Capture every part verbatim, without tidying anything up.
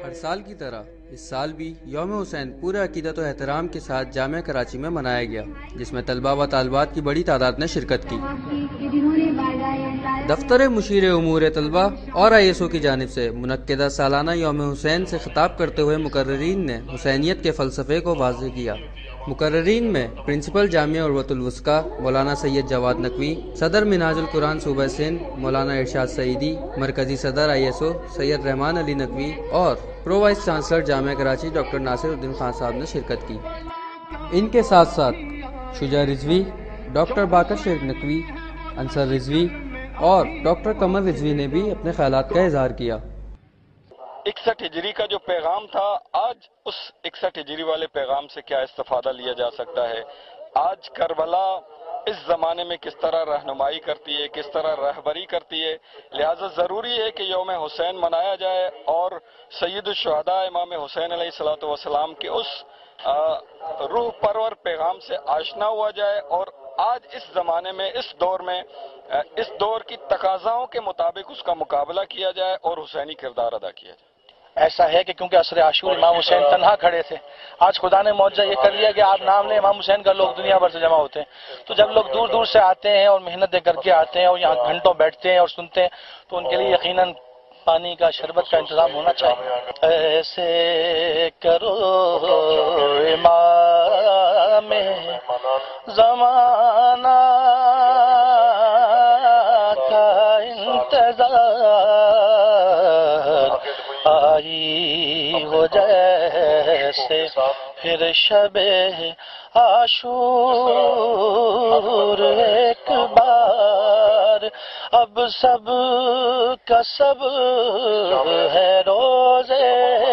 ہر سال کی طرح اس سال بھی یوم حسین پورے عقیدت و احترام کے ساتھ جامعہ کراچی میں منایا گیا، جس میں طلباء و طالبات کی بڑی تعداد نے شرکت کی۔ دفتر مشیر امور طلباء اور آئی ایس او کی جانب سے منعقدہ سالانہ یوم حسین سے خطاب کرتے ہوئے مقررین نے حسینیت کے فلسفے کو واضح کیا۔ مقررین میں پرنسپل جامعہ عروۃ الوثقی مولانا سید جواد نقوی، صدر منہاج القرآن صوبہ سندھ مولانا ارشاد سعیدی، مرکزی صدر آئی ایس او سید رحمان علی نقوی اور pro vice chancellor Jamia Karachi doctor Nasir Uddin Khan صاحب نے شرکت کی۔ ان کے ساتھ ساتھ شجاع رضوی، ڈاکٹر باقر شیخ نقوی، انصر رضوی اور ڈاکٹر قمر رضوی نے بھی اپنے خیالات کا اظہار کیا۔ اکسٹھ ہجری کا جو پیغام تھا، آج اس اکسٹھ ہجری والے پیغام سے کیا استفادہ لیا جا سکتا ہے؟ آج کربلا اس زمانے میں کس طرح رہنمائی کرتی ہے، کس طرح رہبری کرتی ہے، لہٰذا ضروری ہے کہ یوم حسین منایا جائے اور سید الشہداء امام حسین علیہ الصلوۃ والسلام کے اس روح پرور پیغام سے آشنا ہوا جائے، اور آج اس زمانے میں، اس دور میں، اس دور کی تقاضاؤں کے مطابق اس کا مقابلہ کیا جائے اور حسینی کردار ادا کیا جائے۔ ایسا ہے کہ کیونکہ عصر عاشور امام حسین تنہا کھڑے تھے، آج خدا نے معجزہ یہ کر لیا کہ آپ نام لیں امام حسین کا، لوگ دنیا بھر سے جمع ہوتے ہیں۔ تو جب لوگ دور دور سے آتے ہیں اور محنتیں کر کے آتے ہیں اور یہاں گھنٹوں بیٹھتے ہیں اور سنتے ہیں، تو ان کے لیے یقیناً پانی کا، شربت کا انتظام ہونا چاہیے۔ ایسے کرو امام زمانہ کا انتظار، آئی ہو جیسے پھر شب عاشور ایک بار، اب سب کا سب ہے روزے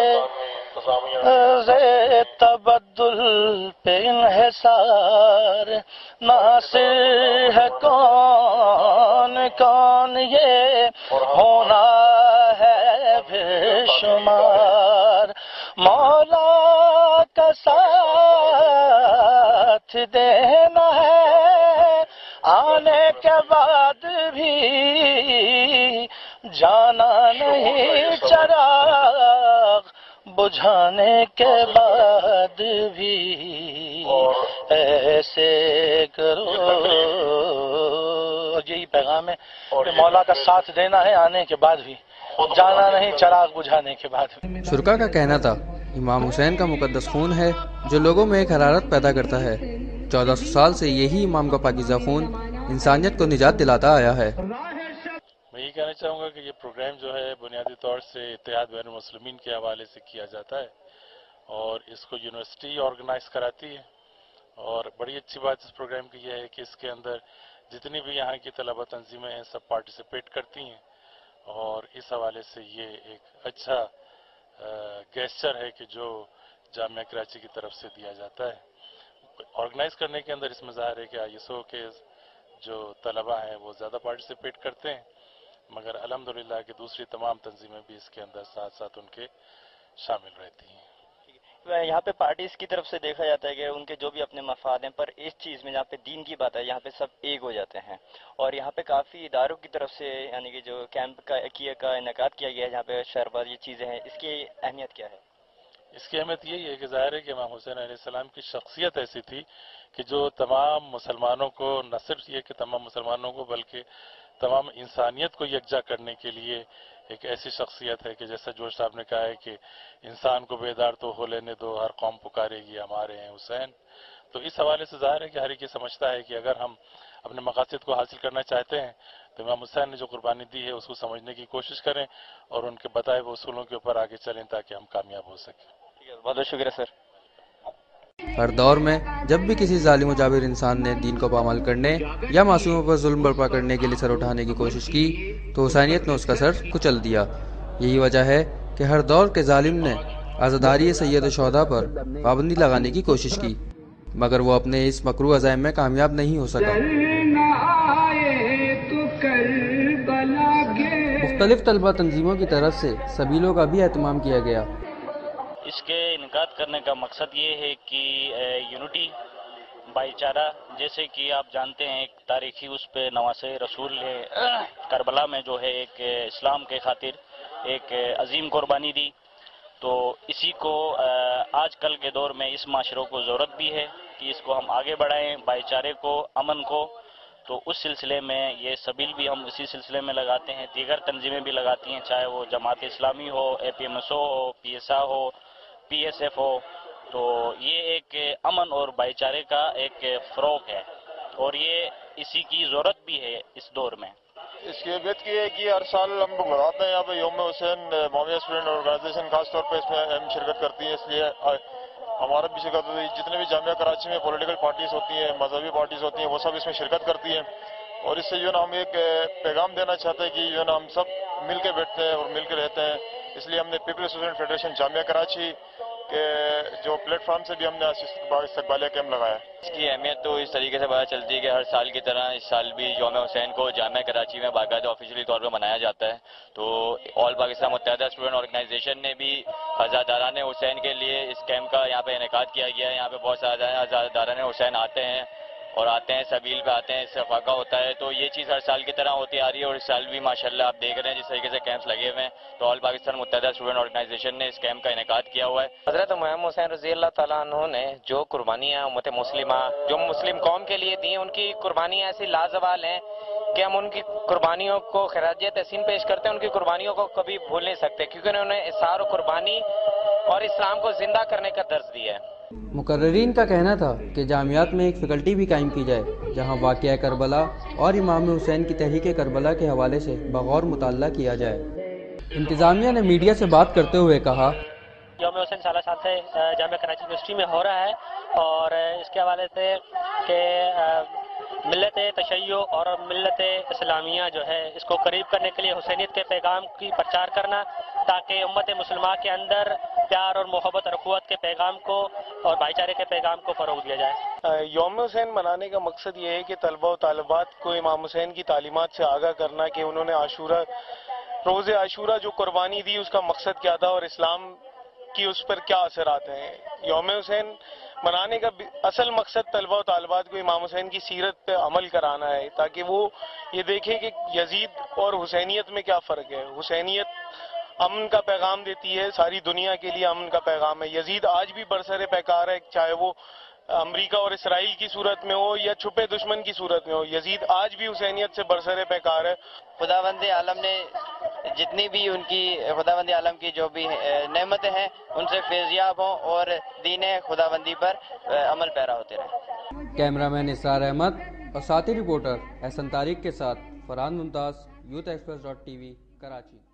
تبدل پہ انحصار، ناصر ہے کون کون یہ ہونا ہے بے شمار، مولا کا ساتھ دینا ہے آنے کے بعد بھی، جانا نہیں چراغ بجھانے کے بعد بھی، ایسے کرو۔ یہی پیغام ہے کہ مولا کا ساتھ دینا ہے آنے کے بعد بھی، جانا نہیں چراغ بجھانے کے بعد بھی۔ شرکا کا کہنا تھا، امام حسین کا مقدس خون ہے جو لوگوں میں ایک حرارت پیدا کرتا ہے۔ چودہ سو سال سے یہی امام کا پاکیزہ خون انسانیت کو نجات دلاتا آیا ہے۔ میں یہ کہنا چاہوں گا کہ یہ پروگرام جو ہے بنیادی طور سے اتحاد بین المسلمین کے حوالے سے کیا جاتا ہے، اور اس کو یونیورسٹی آرگنائز کراتی ہے، اور بڑی اچھی بات اس پروگرام کی یہ ہے کہ اس کے اندر جتنی بھی یہاں کی طلبہ تنظیمیں ہیں سب پارٹیسپیٹ کرتی ہیں، اور اس حوالے سے یہ ایک اچھا گیسچر ہے کہ جو جامعہ کراچی کی طرف سے دیا جاتا ہے۔ آرگنائز کرنے کے اندر اس میں ظاہر ہے کہ آئی ایس او کے جو طلبہ ہیں وہ زیادہ پارٹیسپیٹ کرتے ہیں، مگر الحمدللہ کہ دوسری تمام تنظیمیں بھی اس کے اندر ساتھ ساتھ ان کے شامل رہتی ہیں۔ یہاں پہ پارٹیز کی طرف سے دیکھا جاتا ہے کہ ان کے جو بھی اپنے مفاد ہیں، پر اس چیز میں جہاں پہ دین کی بات ہے یہاں پہ سب ایک ہو جاتے ہیں، اور یہاں پہ کافی اداروں کی طرف سے یعنی کہ جو کیمپ کا کا انعقاد کیا گیا ہے جہاں پہ شربت یہ چیزیں ہیں، اس کی اہمیت کیا ہے؟ اس کی اہمیت یہی ہے کہ ظاہر ہے کہ امام حسین علیہ السلام کی شخصیت ایسی تھی کہ جو تمام مسلمانوں کو، نہ صرف یہ کہ تمام مسلمانوں کو بلکہ تمام انسانیت کو یکجا کرنے کے لیے ایک ایسی شخصیت ہے کہ جیسا جوش صاحب نے کہا ہے کہ انسان کو بیدار تو ہو لینے دو، ہر قوم پکارے گی ہمارے ہیں حسین۔ تو اس حوالے سے ظاہر ہے کہ ہر ایک یہ سمجھتا ہے کہ اگر ہم اپنے مقاصد کو حاصل کرنا چاہتے ہیں تو امام حسین نے جو قربانی دی ہے اس کو سمجھنے کی کوشش کریں اور ان کے بتائے ہوئے اصولوں کے اوپر آگے چلیں تاکہ ہم کامیاب ہو سکیں۔ بہت بہت شکریہ سر۔ ہر دور میں جب بھی کسی ظالم و جابر انسان نے دین کو پامال کرنے یا معصوموں پر ظلم برپا کرنے کے لیے سر اٹھانے کی کوشش کی تو حسینیت نے اس کا سر کچل دیا۔ یہی وجہ ہے کہ ہر دور کے ظالم نے عزاداری سید الشہداء پر پابندی لگانے کی کوشش کی، مگر وہ اپنے اس مکروہ عزائم میں کامیاب نہیں ہو سکا۔ مختلف طلبہ تنظیموں کی طرف سے سبیلوں کا بھی اہتمام کیا گیا۔ اس کے انعقاد کرنے کا مقصد یہ ہے کہ یونٹی، بھائی چارہ، جیسے کہ آپ جانتے ہیں ایک تاریخی اس پہ نواسۂ رسول ہے، کربلا میں جو ہے ایک اسلام کے خاطر ایک عظیم قربانی دی، تو اسی کو آج کل کے دور میں اس معاشروں کو ضرورت بھی ہے کہ اس کو ہم آگے بڑھائیں، بھائی چارے کو، امن کو. تو اس سلسلے میں یہ سبیل بھی ہم اسی سلسلے میں لگاتے ہیں. دیگر تنظیمیں بھی لگاتی ہیں، چاہے وہ جماعت اسلامی ہو، A P M S O ہو، پی ایس آ ہو، پی ایس ایف ہو. تو یہ ایک امن اور بھائی چارے کا ایک فروغ ہے اور یہ اسی کی ضرورت بھی ہے اس دور میں. اس کی اہمیت کی ہے کہ ہر سال ہم لوگ لگاتے ہیں یہاں پہ یوم حسین. معاویہ اسٹوڈنٹ آرگنائزیشن خاص طور پہ اس میں اہم شرکت کرتی ہے، اس لیے ہمارا بھی شرکت ہوتی ہے. جتنے بھی جامعہ کراچی میں پولیٹیکل پارٹیز ہوتی ہیں، مذہبی پارٹیز ہوتی ہیں، وہ سب اس میں شرکت کرتی ہیں. اور اس سے جو ہے نا ہم ایک پیغام دینا چاہتے ہیں کہ جو ہے نا ہم سب مل کے بیٹھتے ہیں اور مل کے رہتے ہیں. اس لیے ہم نے People's Student Federation Jamia Karachi کے جو پلیٹ فارم سے بھی ہم نے استقبالیہ کیمپ لگایا. اس کی اہمیت تو اس طریقے سے پتہ چلتی ہے کہ ہر سال کی طرح اس سال بھی یوم حسین کو جامعہ کراچی میں باقاعدہ آفیشیلی طور پہ منایا جاتا ہے. تو آل پاکستان متحدہ اسٹوڈنٹ آرگنائزیشن نے بھی عزاداران حسین کے لیے اس کیمپ کا یہاں پہ انعقاد کیا گیا ہے. یہاں پہ بہت سارے عزاداران حسین آتے ہیں اور آتے ہیں سبیل پہ آتے ہیں، صفاقہ ہوتا ہے. تو یہ چیز ہر سال کی طرح ہوتی آ رہی ہے اور اس سال بھی ماشاءاللہ آپ دیکھ رہے ہیں جس طریقے سے کیمپس لگے ہوئے ہیں. تو آل پاکستان متحدہ اسٹوڈنٹ آرگنائزیشن نے اس کیمپ کا انعقاد کیا ہوا ہے. حضرت امام حسین رضی اللہ تعالیٰ عنہ نے جو قربانیاں امت مسلمہ جو مسلم قوم کے لیے دی، ان کی قربانیاں ایسی لازوال ہیں کہ ہم ان کی قربانیوں کو خراج تحسین پیش کرتے ہیں. ان کی قربانیوں کو کبھی بھول نہیں سکتے کیونکہ انہوں نے اثار و قربانی اور اسلام کو زندہ کرنے کا درس دیا ہے. مقررین کا کہنا تھا کہ جامعات میں ایک فیکلٹی بھی قائم کی جائے جہاں واقعہ کربلا اور امام حسین کی تحریک کربلا کے حوالے سے بغور مطالعہ کیا جائے. انتظامیہ نے میڈیا سے بات کرتے ہوئے کہا، یوم حسین سالہ سال سے جامعہ کراچی یونیورسٹی میں ہو رہا ہے اور اس کے حوالے سے کہ ملت تشیع اور ملت اسلامیہ جو ہے اس کو قریب کرنے کے لیے حسینیت کے پیغام کی پرچار کرنا تاکہ امت مسلمہ کے اندر پیار اور محبت اور اخوت کے پیغام کو اور بھائی چارے کے پیغام کو فروغ دیا جائے. یوم حسین منانے کا مقصد یہ ہے کہ طلبہ و طالبات کو امام حسین کی تعلیمات سے آگاہ کرنا کہ انہوں نے عاشورہ روز عاشورہ جو قربانی دی اس کا مقصد کیا تھا اور اسلام کی اس پر کیا اثرات ہیں. یوم حسین منانے کا اصل مقصد طلبہ و طالبات کو امام حسین کی سیرت پہ عمل کرانا ہے تاکہ وہ یہ دیکھیں کہ یزید اور حسینیت میں کیا فرق ہے. حسینیت امن کا پیغام دیتی ہے، ساری دنیا کے لیے امن کا پیغام ہے. یزید آج بھی برسر پیکار ہے، چاہے وہ امریکہ اور اسرائیل کی صورت میں ہو یا چھپے دشمن کی صورت میں ہو. یزید آج بھی حسینیت سے برسر پیکار ہے. خداوند عالم نے جتنی بھی ان کی خداوند عالم کی جو بھی نعمتیں ہیں ان سے فیضیاب ہوں اور دین خداوندی پر عمل پیرا ہوتے رہیں. کیمرہ مین اسرار احمد اور ساتھی رپورٹر احسن طارق کے ساتھ Farhan Mumtaz, Youth Express dot T V, Karachi.